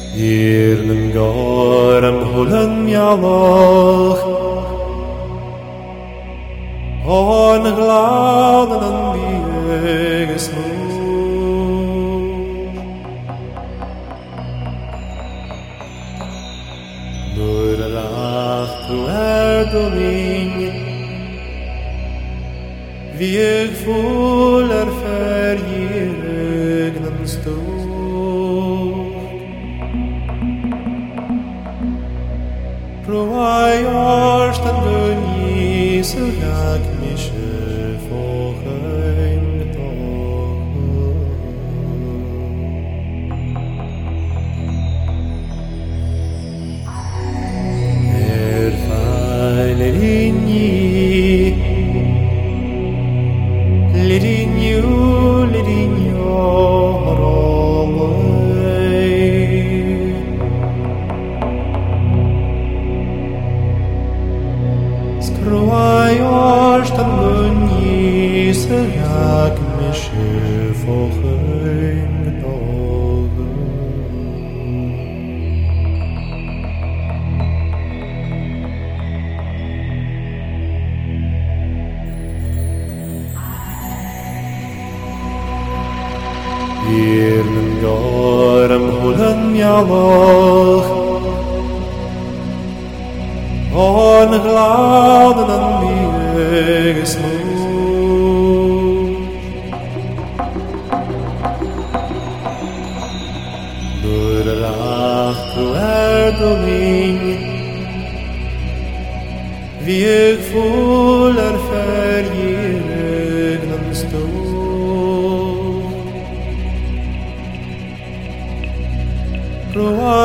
Irnen gorem hullen mialoch, on gladen en bieges Nur rach tu erdoling, wie ik voller verjegnen stoot. Proai orst en dunni så jag mische fochen Lidinju, rolway. Skruai orst en gunni så jag mische fochen Irnen gorem hullen mialoch, on gladen en bieges Nur rach tu erdoling, wie ik voller verjegnen stoot. Proai